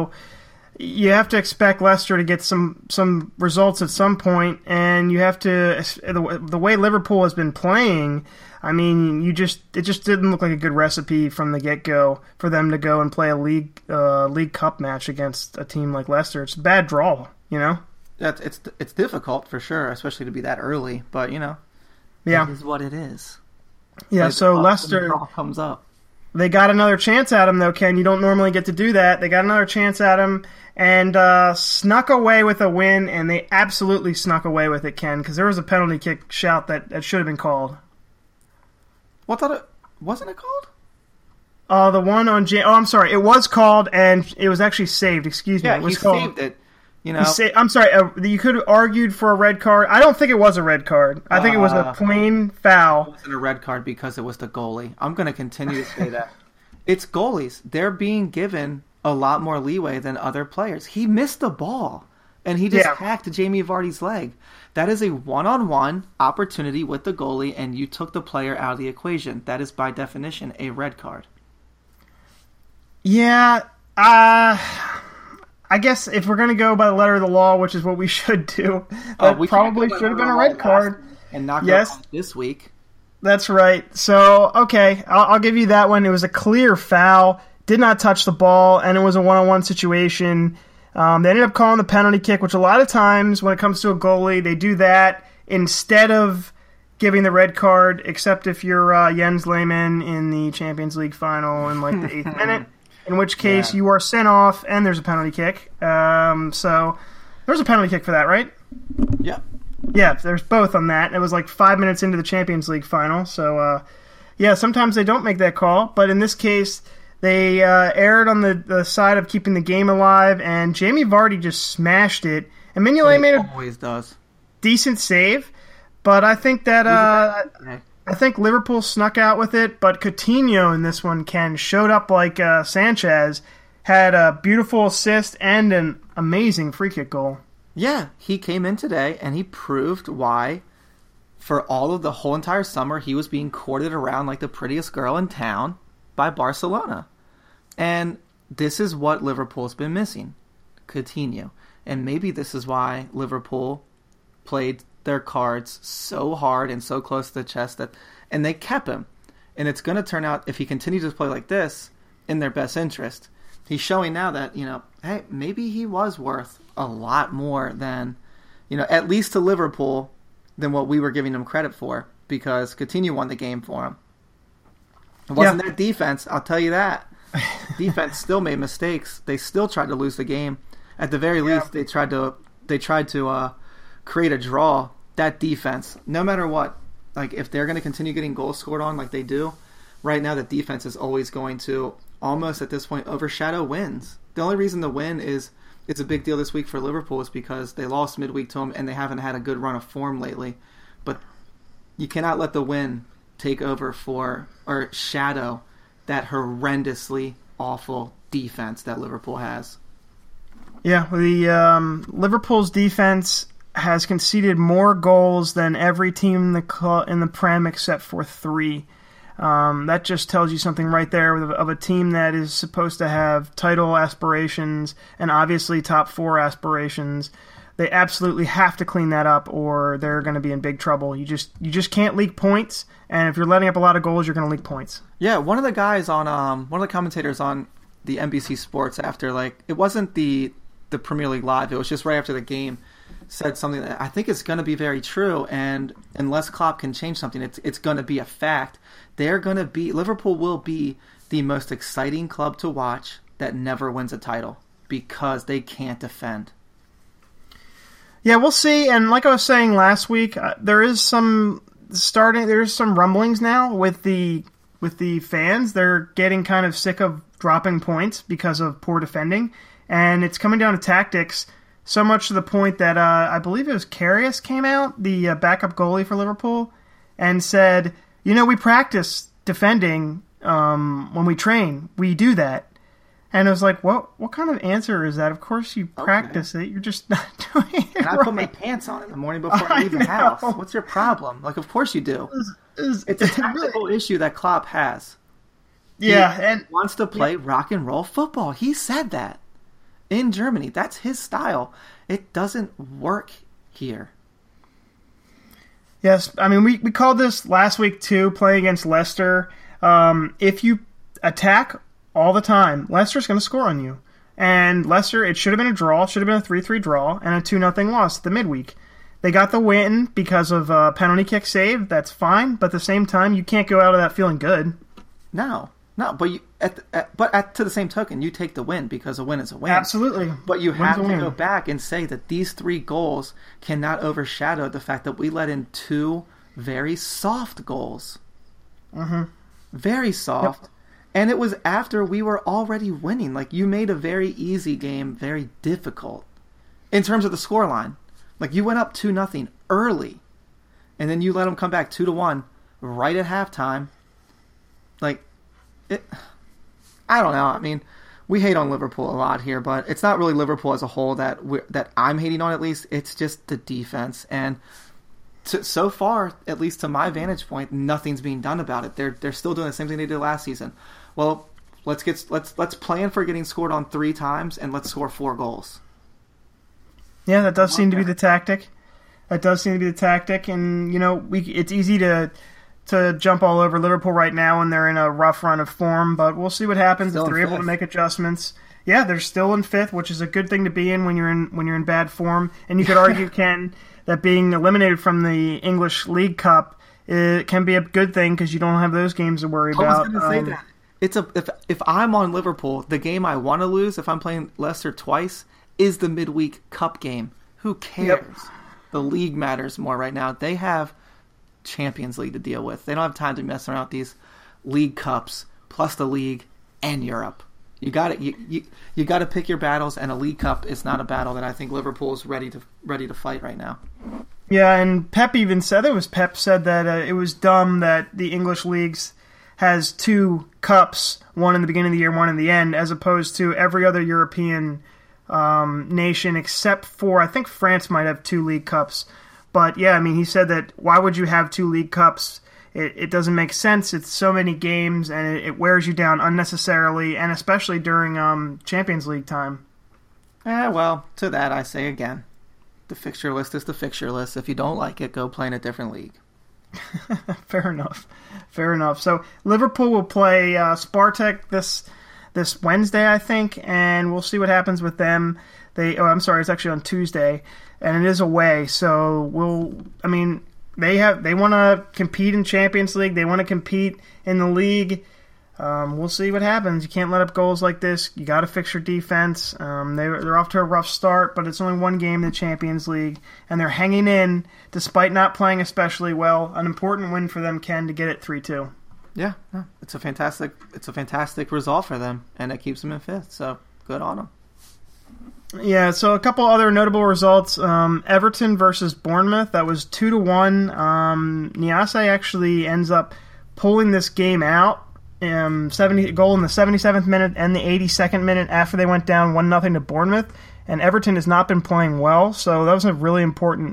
you have to expect Leicester to get some results at some point, and you have to, the way Liverpool has been playing, I mean, it just didn't look like a good recipe from the get-go for them to go and play a League Cup match against a team like Leicester. It's a bad draw, Yeah, it's difficult for sure, especially to be that early, but, yeah, it is what it is. Yeah, so Leicester comes up. They got another chance at him, though, Ken. You don't normally get to do that. They got another chance at him and snuck away with a win, and they absolutely snuck away with it, Ken, because there was a penalty kick shout that should have been called. Wasn't it called? The one on I'm sorry. It was called, and it was actually saved. Excuse me. Yeah, it was saved it. I'm sorry. You could have argued for a red card. I don't think it was a red card. I think it was a plain foul. It wasn't a red card because it was the goalie. I'm going to continue to say that. it's goalies. They're being given a lot more leeway than other players. He missed the ball, and he just hacked Jamie Vardy's leg. That is a one-on-one opportunity with the goalie, and you took the player out of the equation. That is, by definition, a red card. Yeah, I guess if we're going to go by the letter of the law, which is what we should do, that probably should have been a red card. And not go this week. That's right. So, okay, I'll give you that one. It was a clear foul, did not touch the ball, and it was a one-on-one situation. They ended up calling the penalty kick, which a lot of times when it comes to a goalie, they do that instead of giving the red card, except if you're Jens Lehmann in the Champions League final in like the 8th minute. In which case you are sent off and there's a penalty kick. So there's a penalty kick for that, right? Yeah. Yeah, there's both on that. It was like 5 minutes into the Champions League final. So, sometimes they don't make that call. But in this case, they erred on the side of keeping the game alive. And Jamie Vardy just smashed it. And Mignolet made a decent save. But I think that... I think Liverpool snuck out with it, but Coutinho in this one, Ken, showed up like Sanchez, had a beautiful assist and an amazing free kick goal. Yeah, he came in today and he proved why, for all of the whole entire summer, he was being courted around like the prettiest girl in town by Barcelona. And this is what Liverpool's been missing, Coutinho. And maybe this is why Liverpool played their cards so hard and so close to the chest and they kept him. And it's going to turn out, if he continues to play like this, in their best interest. He's showing now that, hey, maybe he was worth a lot more than, at least to Liverpool, than what we were giving him credit for, because Coutinho won the game for him. It wasn't their defense, I'll tell you that. Defense still made mistakes. They still tried to lose the game. At the very least, they tried to create a draw. That defense, no matter what, like if they're going to continue getting goals scored on like they do right now, the defense is always going to almost at this point overshadow wins. The only reason the win is it's a big deal this week for Liverpool is because they lost midweek to them and they haven't had a good run of form lately. But you cannot let the win take over for or shadow that horrendously awful defense that Liverpool has. Yeah, the Liverpool's defense has conceded more goals than every team in the Prem except for 3. That just tells you something right there of a team that is supposed to have title aspirations and obviously top 4 aspirations. They absolutely have to clean that up or they're going to be in big trouble. You just can't leak points, and if you're letting up a lot of goals, you're going to leak points. Yeah, one of the guys on one of the commentators on the NBC Sports after, like, it wasn't the Premier League Live, it was just right after the game, said something that I think is going to be very true, and unless Klopp can change something, it's going to be a fact. Liverpool will be the most exciting club to watch that never wins a title because they can't defend. Yeah, we'll see. And like I was saying last week, there's some rumblings now with the fans. They're getting kind of sick of dropping points because of poor defending, and it's coming down to tactics. So much to the point that I believe it was Karius came out, the backup goalie for Liverpool, and said, we practice defending when we train. We do that. And I was like, what kind of answer is that? Of course you practice it. You're just not doing it And I put my pants on in the morning before I leave the house. What's your problem? Like, of course you do. It's a tactical issue that Klopp has. Yeah. He wants to play rock and roll football. He said that. In Germany, that's his style. It doesn't work here. Yes, I mean, we called this last week too, playing against Leicester. If you attack all the time, Leicester's going to score on you. And Leicester, it should have been a draw, should have been a 3-3 draw, and a 2-0 loss at the midweek. They got the win because of a penalty kick save, that's fine, but at the same time, you can't go out of that feeling good. No, but to the same token, you take the win because a win is a win. Absolutely. But you have to go back and say that these 3 goals cannot overshadow the fact that we let in 2 very soft goals. Mm-hmm. Very soft. Yep. And it was after we were already winning. Like, you made a very easy game very difficult in terms of the scoreline. Like, you went up 2-0 early, and then you let them come back 2-1 right at halftime. Like, I don't know. I mean, we hate on Liverpool a lot here, but it's not really Liverpool as a whole that I'm hating on, at least. It's just the defense. And so far, at least to my vantage point, nothing's being done about it. They're still doing the same thing they did last season. Well, let's plan for getting scored on 3 times, and let's score 4 goals. Yeah, that does seem to be the tactic. And it's easy to jump all over Liverpool right now, and they're in a rough run of form. But we'll see what happens if they're able to make adjustments. Yeah, they're still in 5th, which is a good thing to be in when you're in bad form. And you could argue, Ken, that being eliminated from the English League Cup it can be a good thing because you don't have those games to worry about. I was going to say that. If I'm on Liverpool, the game I want to lose if I'm playing Leicester twice is the midweek cup game. Who cares? Yep. The league matters more right now. They have Champions League to deal with. They don't have time to mess around with these league cups plus the league and Europe. You got to pick your battles, and a league cup is not a battle that I think Liverpool is ready to fight right now. Yeah, and Pep even said Pep said that it was dumb that the English leagues has 2 cups, one in the beginning of the year, one in the end, as opposed to every other European nation except for, I think France might have 2 league cups. But yeah, I mean, he said that why would you have 2 league cups? It doesn't make sense. It's so many games, and it wears you down unnecessarily, and especially during Champions League time. Well, to that I say again, the fixture list is the fixture list. If you don't like it, go play in a different league. Fair enough. So Liverpool will play Spartak this Wednesday, I think, and we'll see what happens with them. It's actually on Tuesday, and it is away. So they want to compete in Champions League. They want to compete in the league. We'll see what happens. You can't let up goals like this. You got to fix your defense. They're off to a rough start, but it's only one game in the Champions League, and they're hanging in despite not playing especially well. An important win for them, Ken, to get it 3-2. Yeah, no, it's a fantastic result for them, and it keeps them in 5th. So good on them. Yeah, so a couple other notable results. Everton versus Bournemouth. That was 2-1. Niasse actually ends up pulling this game out. Goal in the 77th minute and the 82nd minute after they went down 1-0 to Bournemouth. And Everton has not been playing well, so that was a really important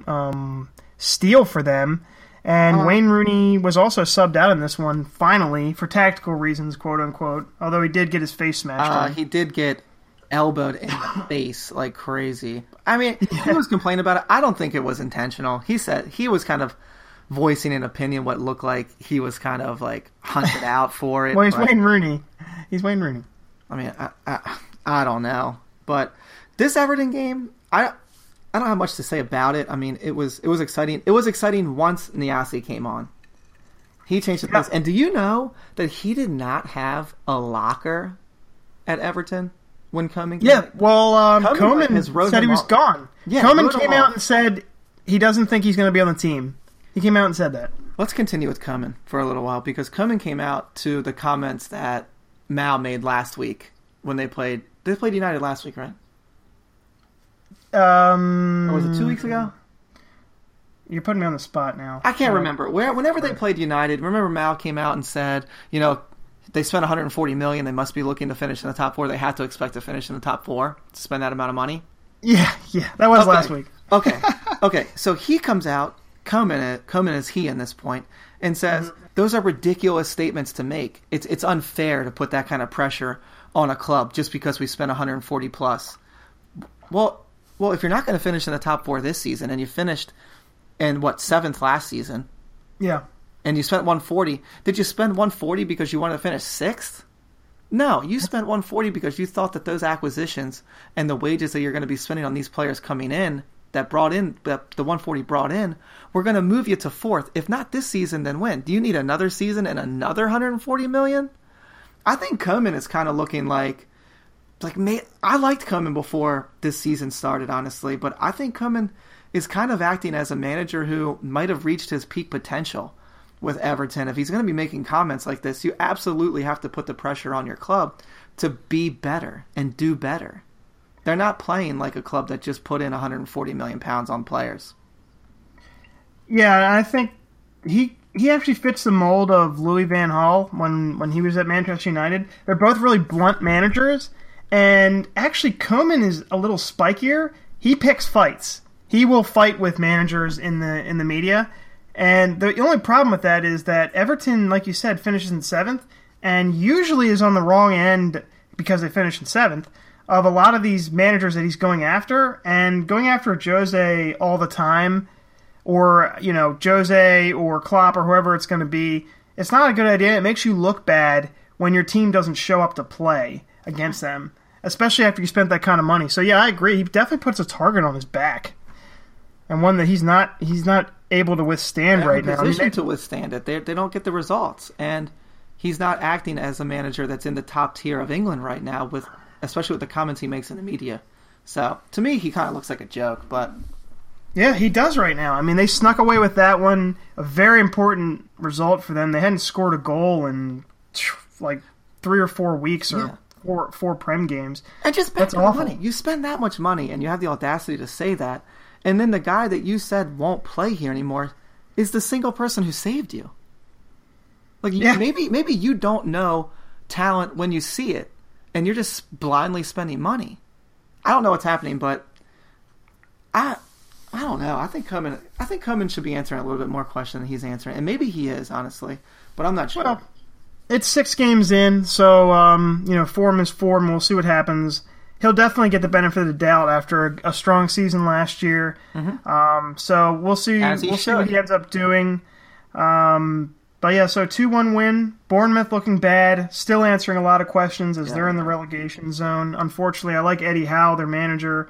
steal for them. And Wayne Rooney was also subbed out in this one, finally, for tactical reasons, quote-unquote, although he did get his face smashed in. He did get elbowed in the face like crazy. I mean, he was complaining about it. I don't think it was intentional. He said he was kind of voicing an opinion what looked like he was kind of like hunted out for it. Well, Wayne Rooney. He's Wayne Rooney. I mean, I don't know. But this Everton game, I don't have much to say about it. I mean, it was exciting. It was exciting once Niasse came on. He changed the place. And do you know that he did not have a locker at Everton when Koeman came? Yeah, well, Koeman said he was gone. Yeah, Koeman came out and said he doesn't think he's going to be on the team. He came out and said that. Let's continue with Koeman for a little while, because Koeman came out to the comments that Mal made last week when they played. They played United last week, right? Or was it 2 weeks ago? You're putting me on the spot now. I can't remember. Whenever they played United, remember Mal came out and said, they spent $140 million. They must be looking to finish in the top 4. They had to expect to finish in the top 4 to spend that amount of money. Yeah, that was last week. Okay. So he comes out. Koeman is he in this point, and says those are ridiculous statements to make. It's unfair to put that kind of pressure on a club just because we spent 140 plus. Well, if you're not going to finish in the top 4 this season, and you finished in 7th last season, yeah, and you spent 140, did you spend 140 because you wanted to finish 6th? No, you spent 140 because you thought that those acquisitions and the wages that you're going to be spending on these players coming in that the 140 brought in, we're going to move you to 4th. If not this season, then when? Do you need another season and another 140 million? I think Koeman is kind of looking like I liked Koeman before this season started, honestly, but I think Koeman is kind of acting as a manager who might have reached his peak potential with Everton. If he's going to be making comments like this, you absolutely have to put the pressure on your club to be better and do better. They're not playing like a club that just put in 140 million pounds on players. Yeah, I think he he actually fits the mold of Louis van Gaal when he was at Manchester United. They're both really blunt managers, and actually Koeman is a little spikier. He picks fights. He will fight with managers in the media, and the only problem with that is that Everton, like you said, finishes in 7th, and usually is on the wrong end because they finish in 7th of a lot of these managers that he's going after, and going after Jose all the time, or Jose or Klopp or whoever it's going to be, it's not a good idea. It makes you look bad when your team doesn't show up to play against them, especially after you spent that kind of money. So yeah, I agree. He definitely puts a target on his back, and one that he's not able to withstand right now. To withstand it, they don't get the results, and he's not acting as a manager that's in the top tier of England right now, especially with the comments he makes in the media. So to me, he kind of looks like a joke, but. Yeah, he does right now. I mean, they snuck away with that one. A very important result for them. They hadn't scored a goal in like 3 or 4 weeks or four Prem games. And just spend that money. You spend that much money, and you have the audacity to say that. And then the guy that you said won't play here anymore is the single person who saved you. Like maybe you don't know talent when you see it, and you're just blindly spending money. I don't know what's happening, but I don't know. I think Koeman should be answering a little bit more questions than he's answering, and maybe he is, honestly, but I'm not sure. Well, it's 6 games in, so form is form. We'll see what happens. He'll definitely get the benefit of the doubt after a strong season last year. Mm-hmm. So we'll see. We'll see what he ends up doing. But yeah, so 2-1 win. Bournemouth looking bad, still answering a lot of questions as they're in the relegation zone. Unfortunately, I like Eddie Howe, their manager.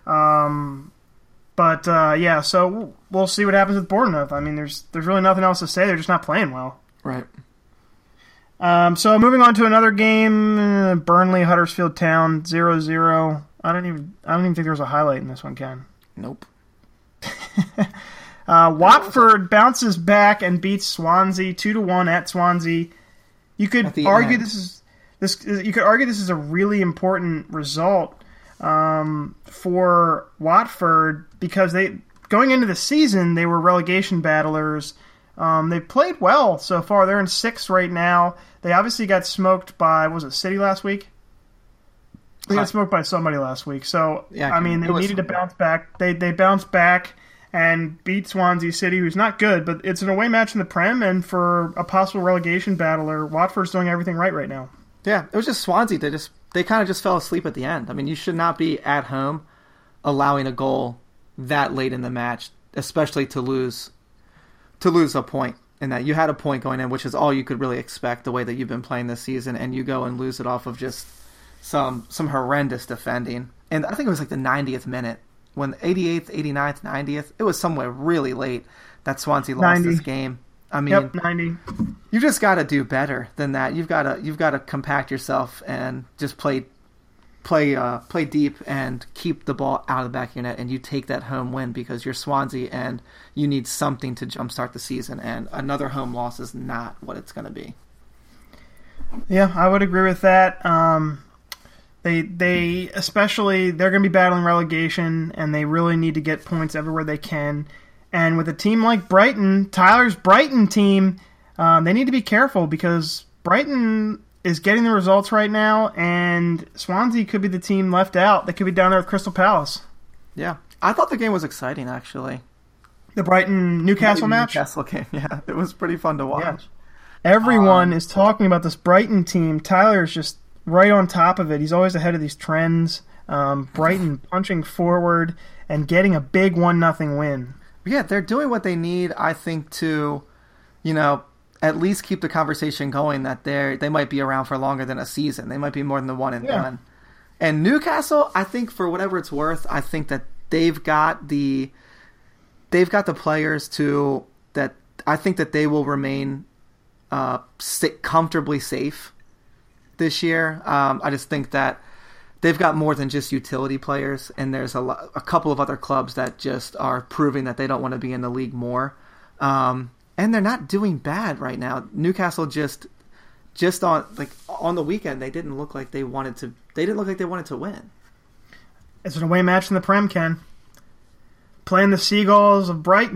But so we'll see what happens with Bournemouth. I mean, there's really nothing else to say. They're just not playing well. Right. So moving on to another game, Burnley Huddersfield Town 0-0. I don't even think there was a highlight in this one, Ken. Nope. Watford bounces back and beats Swansea 2-1 at Swansea. You could argue this is a really important result for Watford, because going into the season they were relegation battlers. They played well so far. They're in 6th right now. They obviously got smoked by, was it City last week? They got smoked by somebody last week. So they needed to bounce back. They bounced back and beat Swansea City, who's not good, but it's an away match in the Prem, and for a possible relegation battler, Watford's doing everything right now. Yeah, it was just Swansea. They kind of just fell asleep at the end. I mean, you should not be at home allowing a goal that late in the match, especially to lose a point. And that you had a point going in, which is all you could really expect the way that you've been playing this season, and you go and lose it off of just some horrendous defending. And I think it was like the 90th minute, when the 88th, 89th, 90th, it was somewhere really late that Swansea lost this game. I mean, 90. You just got to do better than that. You've got to compact yourself and just play deep and keep the ball out of the back of your net, and you take that home win because you're Swansea and you need something to jumpstart the season, and another home loss is not what it's going to be. Yeah, I would agree with that. They especially, they're going to be battling relegation, and they really need to get points everywhere they can. And with a team like Brighton, Tyler's Brighton team, they need to be careful, because Brighton is getting the results right now, and Swansea could be the team left out. They could be down there with Crystal Palace. Yeah. I thought the game was exciting, actually. The Brighton-Newcastle match? Newcastle game, yeah. It was pretty fun to watch. Yeah. Everyone is talking about this Brighton team. Tyler's just right on top of it. He's always ahead of these trends. Brighton punching forward and getting a big 1-0 win. Yeah, they're doing what they need, I think, to, at least keep the conversation going that they might be around for longer than a season. They might be more than the one and done. And Newcastle, I think, for whatever it's worth, I think that they've got the players that I think that they will remain comfortably safe this year. I just think that they've got more than just utility players, and there's a couple of other clubs that just are proving that they don't want to be in the league more. And they're not doing bad right now. Newcastle just on the weekend, they didn't look like they wanted to. They didn't look like they wanted to win. It's an away match in the Prem, Ken. Playing the Seagulls of Brighton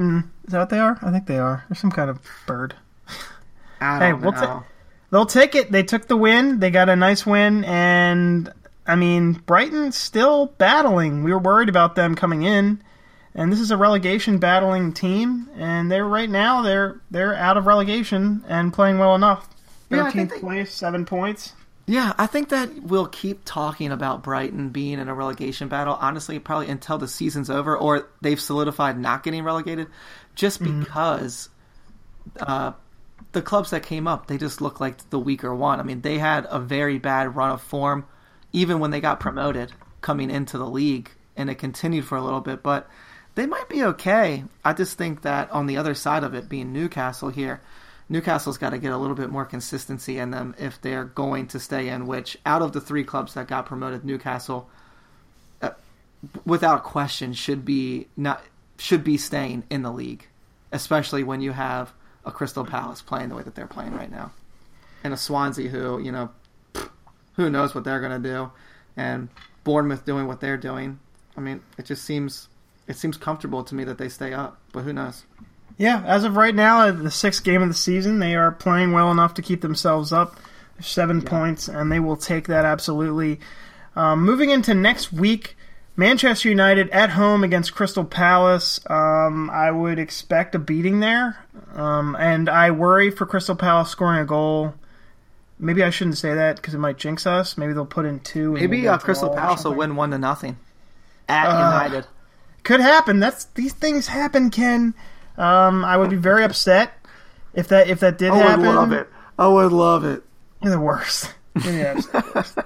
Is that what they are? I think they are. They're some kind of bird. I don't know. They'll take it. They took the win. They got a nice win, and I mean, Brighton's still battling. We were worried about them coming in, and this is a relegation battling team, and they're out of relegation and playing well enough. 13th place, 7 points. Yeah, I think that we'll keep talking about Brighton being in a relegation battle, honestly, probably until the season's over, or they've solidified not getting relegated, just because the clubs that came up, they just look like the weaker one. I mean, they had a very bad run of form, even when they got promoted coming into the league, and it continued for a little bit, but they might be okay. I just think that on the other side of it, being Newcastle here, Newcastle's got to get a little bit more consistency in them if they're going to stay in, which out of the 3 clubs that got promoted, Newcastle, without question, should be staying in the league, especially when you have a Crystal Palace playing the way that they're playing right now. And a Swansea who knows what they're going to do, and Bournemouth doing what they're doing. I mean, it seems comfortable to me that they stay up, but who knows? Yeah, as of right now, the 6th game of the season, they are playing well enough to keep themselves up. 7 points, and they will take that absolutely. Moving into next week, Manchester United at home against Crystal Palace. I would expect a beating there, and I worry for Crystal Palace scoring a goal. Maybe I shouldn't say that because it might jinx us. Maybe they'll put in 2. Maybe Crystal Palace will win 1-0 at United. Could happen. These things happen, Ken. I would be very upset if that did happen. I would love it. I would love it. You're the worst. You're the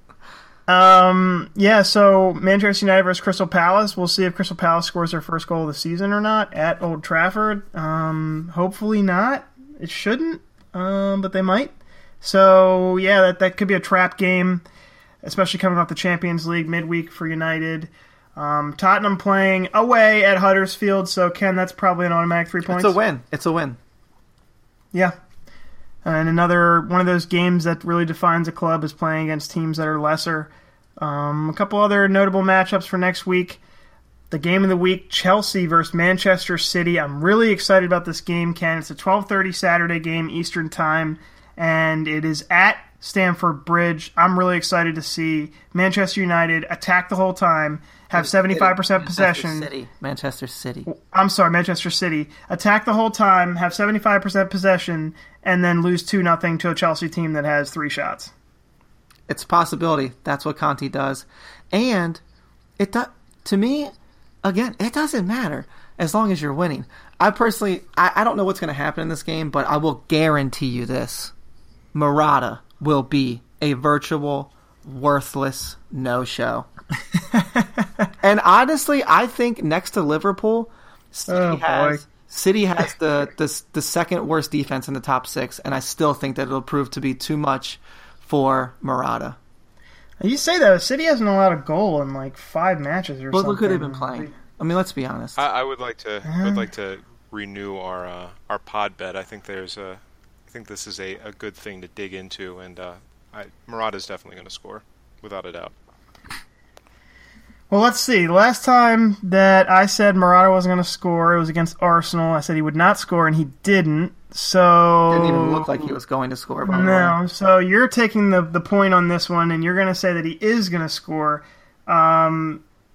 worst. So Manchester United versus Crystal Palace. We'll see if Crystal Palace scores their first goal of the season or not at Old Trafford. Hopefully not. It shouldn't, but they might. So, yeah, that could be a trap game, especially coming off the Champions League midweek for United. Tottenham playing away at Huddersfield, so Ken, that's probably an automatic 3 points. It's a win. Yeah. And another one of those games that really defines a club is playing against teams that are lesser. A couple other notable matchups for next week. The game of the week, Chelsea versus Manchester City. I'm really excited about this game, Ken. It's a 12:30 Saturday game, Eastern Time, and it is at Stamford Bridge. I'm really excited to see Manchester United attack the whole time, have 75% possession. Manchester City. I'm sorry, Manchester City. Attack the whole time, have 75% possession, and then lose 2-0 to a Chelsea team that has 3 shots. It's a possibility. That's what Conte does. And to me, again, it doesn't matter as long as you're winning. I personally, I don't know what's going to happen in this game, but I will guarantee you this. Morata will be a virtual, worthless no-show. And honestly, I think next to Liverpool, City has the second worst defense in the top 6, and I still think that it'll prove to be too much for Morata. You say that City hasn't allowed a goal in like 5 matches or something. But look who they've been playing. I mean, let's be honest. I would like to renew our pod bet. I think this is a good thing to dig into, and Morata's definitely going to score without a doubt. Well, let's see. The last time that I said Morata wasn't going to score, it was against Arsenal. I said he would not score, and he didn't. So didn't even look like he was going to score. By the way. So you're taking the point on this one, and you're going to say that he is going to score. I'll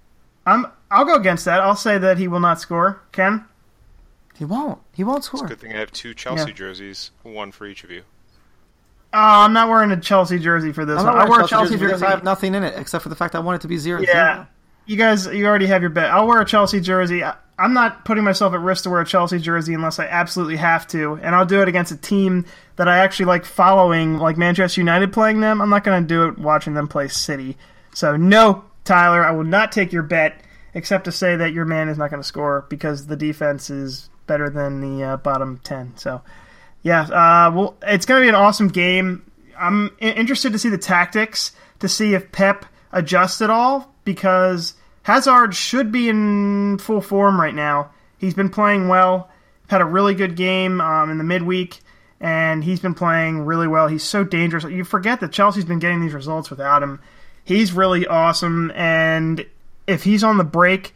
go against that. I'll say that he will not score. Ken? He won't. He won't score. It's a good thing I have 2 Chelsea jerseys, 1 for each of you. I'm not wearing a Chelsea jersey for this one. I wear a Chelsea jersey. Because I have nothing in it except for the fact I want it to be 0-0. Yeah. You guys, you already have your bet. I'll wear a Chelsea jersey. I'm not putting myself at risk to wear a Chelsea jersey unless I absolutely have to, and I'll do it against a team that I actually like following, like Manchester United playing them. I'm not going to do it watching them play City. So no, Tyler, I will not take your bet, except to say that your man is not going to score because the defense is better than the bottom 10. So, yeah, well, it's going to be an awesome game. I'm interested to see the tactics, to see if Pep adjusts at all, because Hazard should be in full form right now. He's been playing well, had a really good game in the midweek, and he's been playing really well. He's so dangerous. You forget that Chelsea's been getting these results without him. He's really awesome, and if he's on the break,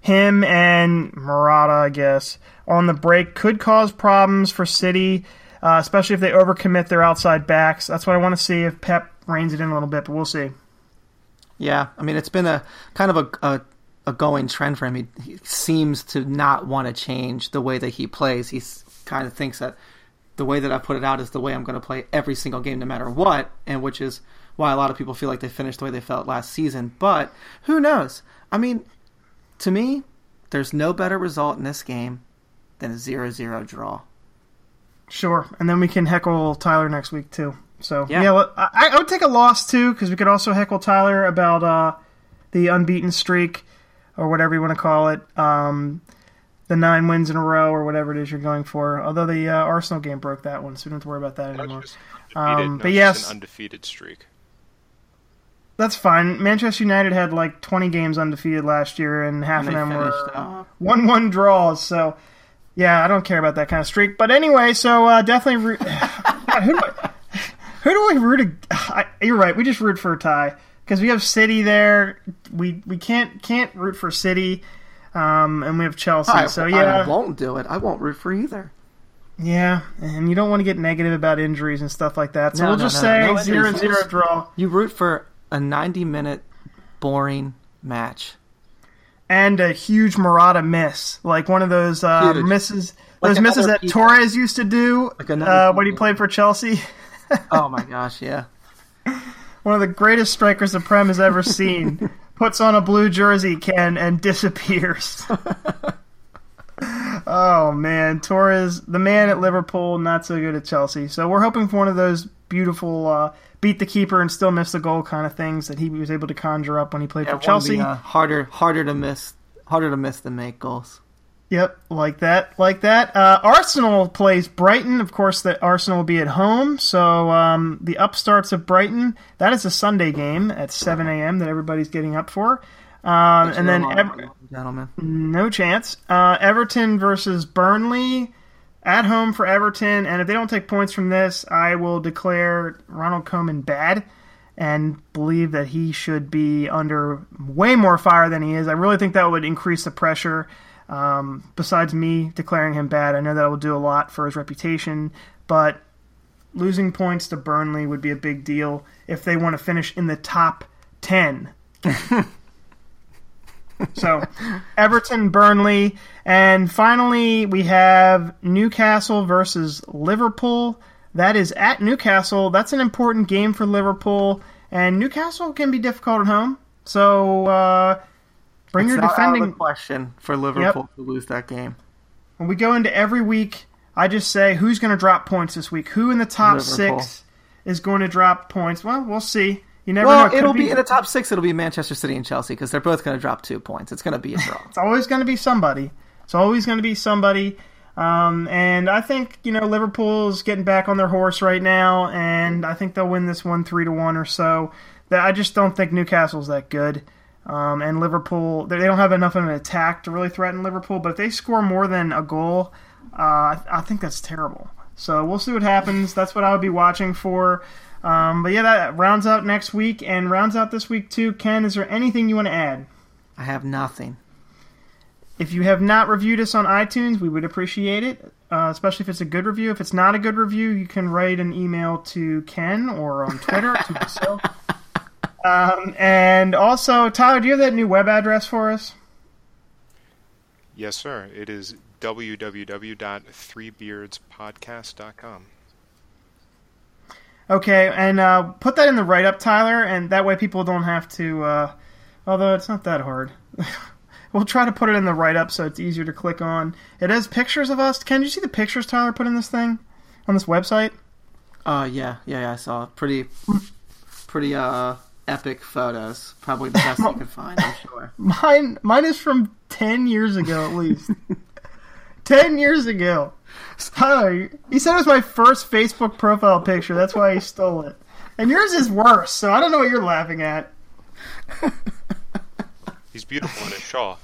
him and Murata, I guess, on the break could cause problems for City, especially if they overcommit their outside backs. That's what I want to see if Pep reins it in a little bit, but we'll see. Yeah, I mean, it's been a kind of a going trend for him. He seems to not want to change the way that he plays. He kind of thinks that the way that I put it out is the way I'm going to play every single game no matter what, and which is why a lot of people feel like they finished the way they felt last season. But who knows? I mean, to me, there's no better result in this game than a 0-0 draw. Sure, and then we can heckle Tyler next week too. So yeah, I would take a loss too, because we could also heckle Tyler about the unbeaten streak, or whatever you want to call it, the 9 wins in a row, or whatever it is you're going for. Although the Arsenal game broke that one, so we don't have to worry about that anymore. But yes, an undefeated streak. That's fine. Manchester United had like 20 games undefeated last year, and half of them were 1-1 draws. So yeah, I don't care about that kind of streak. But anyway, so definitely. Who do we root? You're right. We just root for a tie because we have City there. We can't root for City, and we have Chelsea. I won't do it. I won't root for either. Yeah, and you don't want to get negative about injuries and stuff like that. So we'll just say 0-0 draw. You root for a 90-minute boring match and a huge Murata miss, like one of those misses. Those misses that Torres used to do when he played for Chelsea. Oh my gosh, yeah. One of the greatest strikers the Prem has ever seen. Puts on a blue jersey, and disappears. Oh man, Torres, the man at Liverpool, not so good at Chelsea. So we're hoping for one of those beautiful beat the keeper and still miss the goal kind of things that he was able to conjure up when he played for Chelsea. Harder to miss than make goals. Yep, like that. Arsenal plays Brighton. Of course, the Arsenal will be at home. So the upstarts of Brighton, that is a Sunday game at 7 a.m. that everybody's getting up for. And then gentlemen, no chance. Everton versus Burnley at home for Everton. And if they don't take points from this, I will declare Ronald Koeman bad and believe that he should be under way more fire than he is. I really think that would increase the pressure. Besides me declaring him bad, I know that will do a lot for his reputation, but losing points to Burnley would be a big deal if they want to finish in the top 10. So, Everton, Burnley, and finally we have Newcastle versus Liverpool. That is at Newcastle. That's an important game for Liverpool, and Newcastle can be difficult at home. So, bring your defending. Out of the question for Liverpool to lose that game. When we go into every week, I just say who's going to drop points this week. Who in the top Liverpool. 6 is going to drop points? Well, we'll see. You never know. It'll be in the top 6. It'll be Manchester City and Chelsea because they're both going to drop 2 points. It's going to be a draw. It's always going to be somebody. And I think Liverpool's getting back on their horse right now, and I think they'll win this one 3-1 or so. I just don't think Newcastle's that good. And Liverpool, they don't have enough of an attack to really threaten Liverpool, but if they score more than a goal, I think that's terrible. So we'll see what happens. That's what I would be watching for. But yeah, that rounds out next week and rounds out this week too. Ken, is there anything you want to add? I have nothing. If you have not reviewed us on iTunes, we would appreciate it, especially if it's a good review. If it's not a good review, you can write an email to Ken or on Twitter to myself. And also, Tyler, do you have that new web address for us? Yes, sir. It is www.threebeardspodcast.com. Okay, and put that in the write-up, Tyler, and that way people don't have to, although it's not that hard. We'll try to put it in the write-up so it's easier to click on. It has pictures of us. Can you see the pictures Tyler put in this thing? On this website? Yeah, I saw. Pretty epic photos. Probably the best you could find, I'm sure. Mine is from 10 years ago, at least. 10 years ago. Tyler, he said it was my first Facebook profile picture. That's why he stole it. And yours is worse, so I don't know what you're laughing at. He's beautiful in his shawl.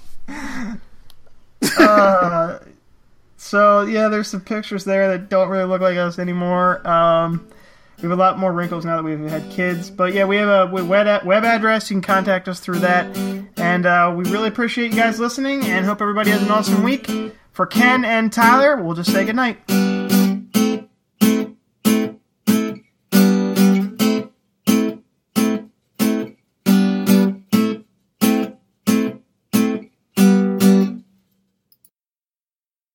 So, yeah, there's some pictures there that don't really look like us anymore. We have a lot more wrinkles now that we've had kids. But, yeah, we have a web address. You can contact us through that. And we really appreciate you guys listening and hope everybody has an awesome week. For Ken and Tyler, we'll just say goodnight.